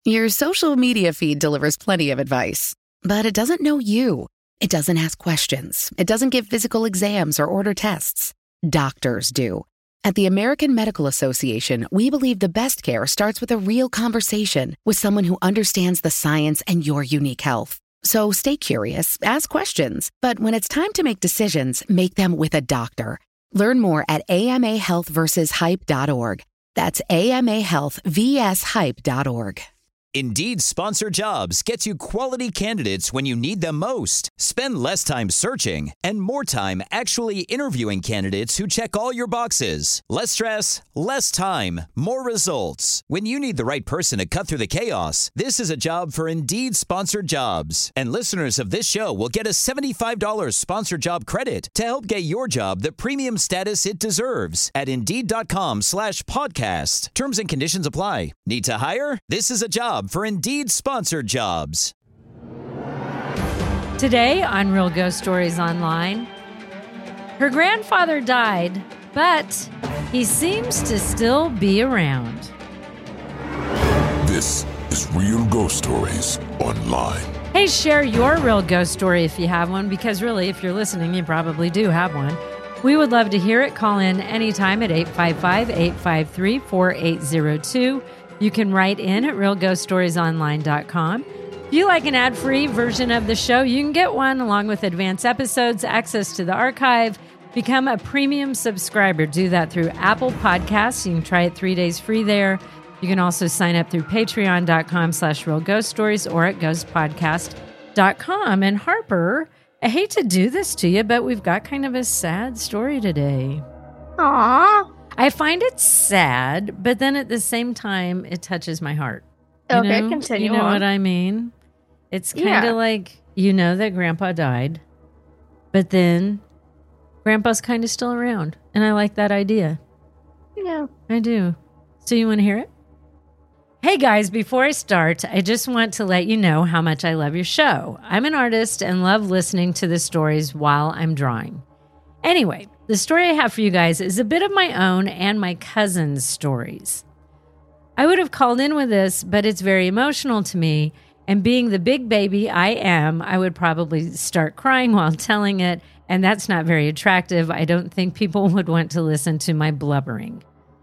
Your social media feed delivers plenty of advice, but it doesn't know you. It doesn't ask questions. It doesn't give physical exams or order tests. Doctors do. At the American Medical Association, we believe the best care starts with a real conversation with someone who understands the science and your unique health. So stay curious, ask questions, but when it's time to make decisions, make them with a doctor. Learn more at amahealthversushype.org. That's amahealthvshype.org. Indeed Sponsored Jobs gets you quality candidates when you need them most. Spend less time searching and more time actually interviewing candidates who check all your boxes. Less stress, less time, more results. When you need the right person to cut through the chaos, this is a job for Indeed Sponsored Jobs. And listeners of this show will get a $75 sponsored job credit to help get your job the premium status it deserves at Indeed.com/podcast. Terms and conditions apply. Need to hire? This is a job for Indeed Sponsored Jobs. Today on Real Ghost Stories Online, her grandfather died, but he seems to still be around. This is Real Ghost Stories Online. Hey, share your real ghost story if you have one, because really, if you're listening, you probably do have one. We would love to hear it. Call in anytime at 855-853-4802. You can write in at realghoststoriesonline.com. If you like an ad-free version of the show, you can get one along with advanced episodes, access to the archive, become a premium subscriber. Do that through Apple Podcasts. You can try it 3 days free there. You can also sign up through patreon.com/realghoststories or at ghostpodcast.com. And Harper, I hate to do this to you, but we've got kind of a sad story today. Aww. I find it sad, but then at the same time, it touches my heart. Okay, continue You know on. what I mean? It's kind of like, you know that Grandpa died, but then Grandpa's kind of still around. And I like that idea. Yeah. I do. So you want to hear it? Hey guys, before I start, I just want to let you know how much I love your show. I'm an artist and love listening to the stories while I'm drawing. Anyway, the story I have for you guys is a bit of my own and my cousin's stories. I would have called in with this, but it's very emotional to me. And being the big baby I am, I would probably start crying while telling it. And that's not very attractive. I don't think people would want to listen to my blubbering.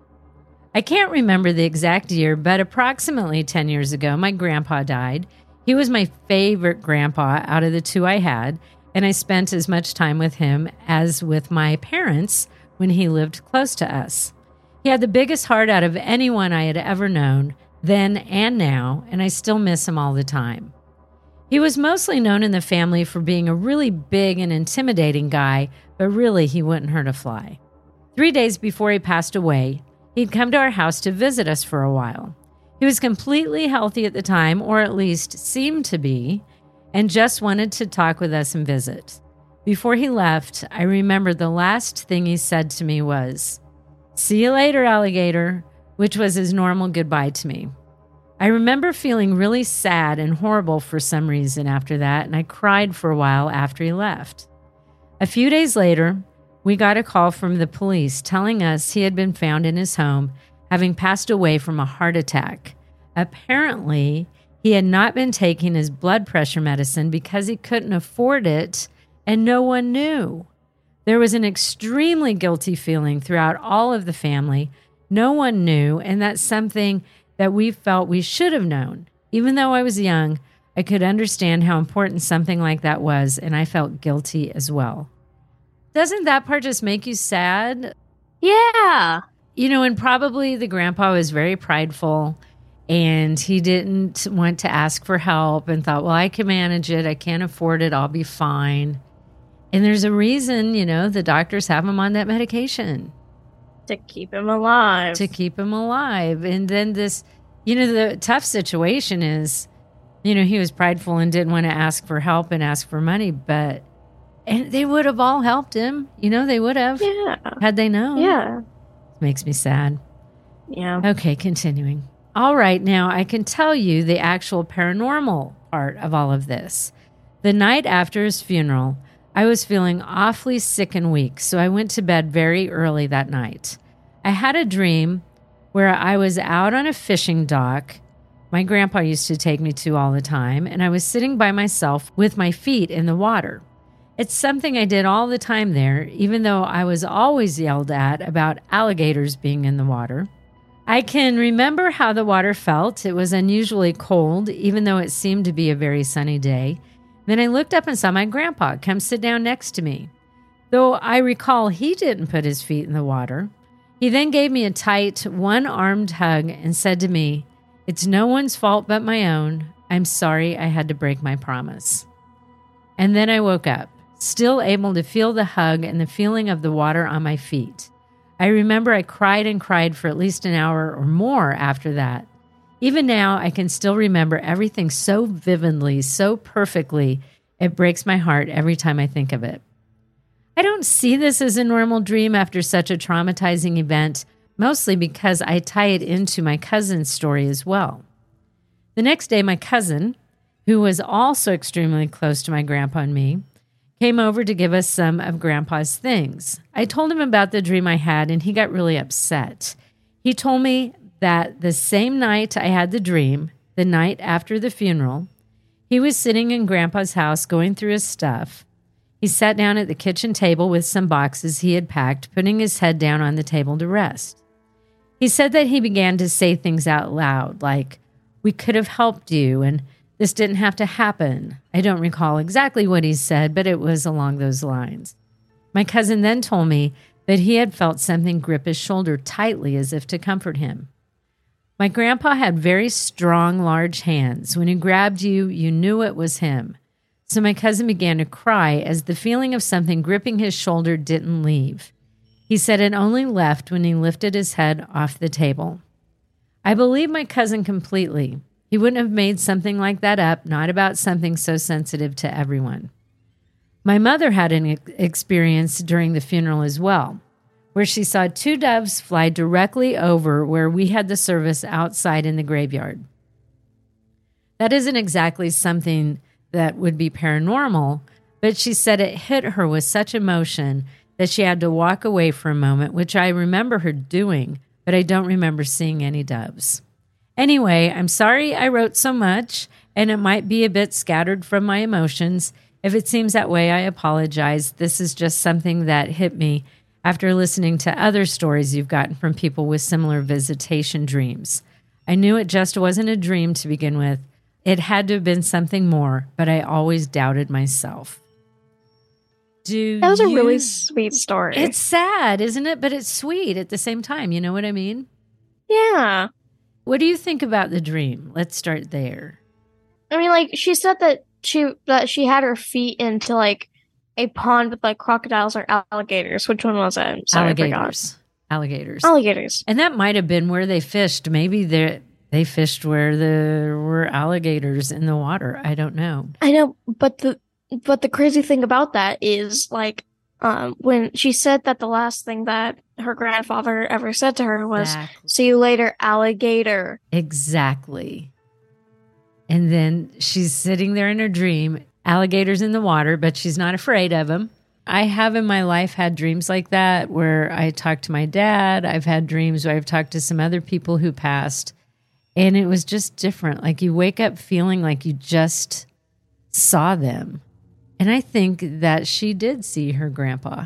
I can't remember the exact year, but approximately 10 years ago, my grandpa died. He was my favorite grandpa out of the two I had, and I spent as much time with him as with my parents when he lived close to us. He had the biggest heart out of anyone I had ever known, then and now, and I still miss him all the time. He was mostly known in the family for being a really big and intimidating guy, but really he wouldn't hurt a fly. 3 days before he passed away, he'd come to our house to visit us for a while. He was completely healthy at the time, or at least seemed to be, and just wanted to talk with us and visit. Before he left, I remember the last thing he said to me was, "See you later, alligator," which was his normal goodbye to me. I remember feeling really sad and horrible for some reason after that, and I cried for a while after he left. A few days later, we got a call from the police telling us he had been found in his home, having passed away from a heart attack. Apparently, he had not been taking his blood pressure medicine because he couldn't afford it, and no one knew. There was an extremely guilty feeling throughout all of the family. No one knew, and that's something that we felt we should have known. Even though I was young, I could understand how important something like that was, and I felt guilty as well. Doesn't that part just make you sad? Yeah. You know, and probably the grandpa was very prideful, and he didn't want to ask for help and thought, well, I can manage it. I can't afford it. I'll be fine. And there's a reason, you know, the doctors have him on that medication. To keep him alive. To keep him alive. And then this, you know, the tough situation is, you know, he was prideful and didn't want to ask for help and ask for money, but, and they would have all helped him. You know, they would have. Yeah. Had they known. Yeah. Makes me sad. Yeah. Okay, continuing. All right, now I can tell you the actual paranormal part of all of this. The night after his funeral, I was feeling awfully sick and weak, so I went to bed very early that night. I had a dream where I was out on a fishing dock my grandpa used to take me to all the time, and I was sitting by myself with my feet in the water. It's something I did all the time there, even though I was always yelled at about alligators being in the water. I can remember how the water felt. It was unusually cold, even though it seemed to be a very sunny day. Then I looked up and saw my grandpa come sit down next to me. Though I recall he didn't put his feet in the water. He then gave me a tight, one-armed hug and said to me, "It's no one's fault but my own. I'm sorry I had to break my promise." And then I woke up, still able to feel the hug and the feeling of the water on my feet. I remember I cried and cried for at least an hour or more after that. Even now, I can still remember everything so vividly, so perfectly, it breaks my heart every time I think of it. I don't see this as a normal dream after such a traumatizing event, mostly because I tie it into my cousin's story as well. The next day, my cousin, who was also extremely close to my grandpa and me, came over to give us some of Grandpa's things. I told him about the dream I had, and he got really upset. He told me that the same night I had the dream, the night after the funeral, he was sitting in Grandpa's house going through his stuff. He sat down at the kitchen table with some boxes he had packed, putting his head down on the table to rest. He said that he began to say things out loud, like, "We could have helped you," and "This didn't have to happen." I don't recall exactly what he said, but it was along those lines. My cousin then told me that he had felt something grip his shoulder tightly as if to comfort him. My grandpa had very strong, large hands. When he grabbed you, you knew it was him. So my cousin began to cry as the feeling of something gripping his shoulder didn't leave. He said it only left when he lifted his head off the table. I believe my cousin completely. He wouldn't have made something like that up, not about something so sensitive to everyone. My mother had an experience during the funeral as well, where she saw two doves fly directly over where we had the service outside in the graveyard. That isn't exactly something that would be paranormal, but she said it hit her with such emotion that she had to walk away for a moment, which I remember her doing, but I don't remember seeing any doves. Anyway, I'm sorry I wrote so much, and it might be a bit scattered from my emotions. If it seems that way, I apologize. This is just something that hit me after listening to other stories you've gotten from people with similar visitation dreams. I knew it just wasn't a dream to begin with. It had to have been something more, but I always doubted myself. That was a really sweet story. It's sad, isn't it? But it's sweet at the same time. You know what I mean? Yeah. What do you think about the dream? Let's start there. I mean, like, she said that she had her feet into, like, a pond with, like, crocodiles or alligators. Which one was it? Sorry, Alligators. I forgot. Alligators. And that might have been where they fished. Maybe they fished where there were alligators in the water. I don't know. I know, but the crazy thing about that is, like, when she said that the last thing that her grandfather ever said to her was, Exactly. "See you later, alligator." Exactly. And then she's sitting there in her dream, alligators in the water, but she's not afraid of them. I have in my life had dreams like that where I talked to my dad. I've had dreams where I've talked to some other people who passed, and it was just different. Like, you wake up feeling like you just saw them. And I think that she did see her grandpa.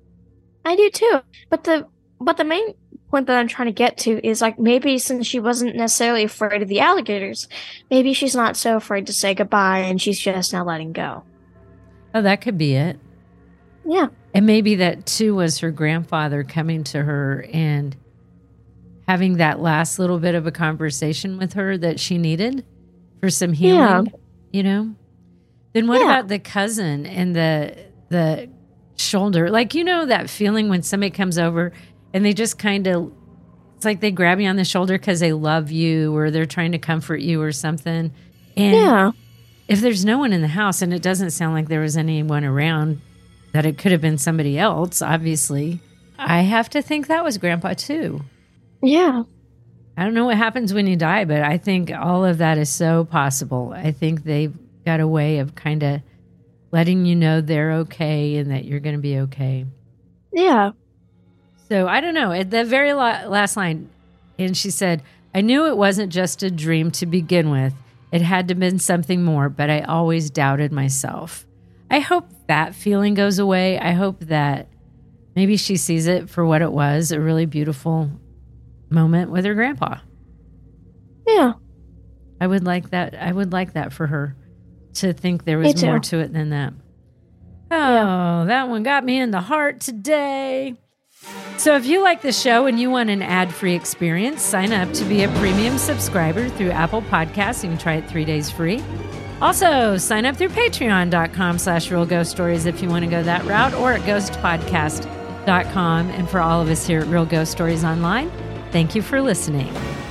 I do too. But the main point that I'm trying to get to is, like, maybe since she wasn't necessarily afraid of the alligators, maybe she's not so afraid to say goodbye and she's just now letting go. Oh, that could be it. Yeah. And maybe that too was her grandfather coming to her and having that last little bit of a conversation with her that she needed for some healing, you know? Then what about the cousin and the shoulder? Like, you know, that feeling when somebody comes over and they just kind of, it's like they grab you on the shoulder because they love you or they're trying to comfort you or something. And if there's no one in the house, and it doesn't sound like there was anyone around, that it could have been somebody else, obviously, I have to think that was Grandpa too. Yeah. I don't know what happens when you die, but I think all of that is so possible. I think they've got a way of kind of letting you know they're okay and that you're going to be okay. Yeah. So I don't know. At the very last line, and she said, I knew it wasn't just a dream to begin with. It had to have been something more, but I always doubted myself. I hope that feeling goes away. I hope that maybe she sees it for what it was, a really beautiful moment with her grandpa. Yeah. I would like that. I would like that for her, to think there was more to it than that. Oh, that one got me in the heart today. So if you like the show and you want an ad-free experience, sign up to be a premium subscriber through Apple Podcasts. You can try it 3 days free. Also, sign up through patreon.com/Real Ghost Stories if you want to go that route, or at ghostpodcast.com. And for all of us here at Real Ghost Stories Online, thank you for listening.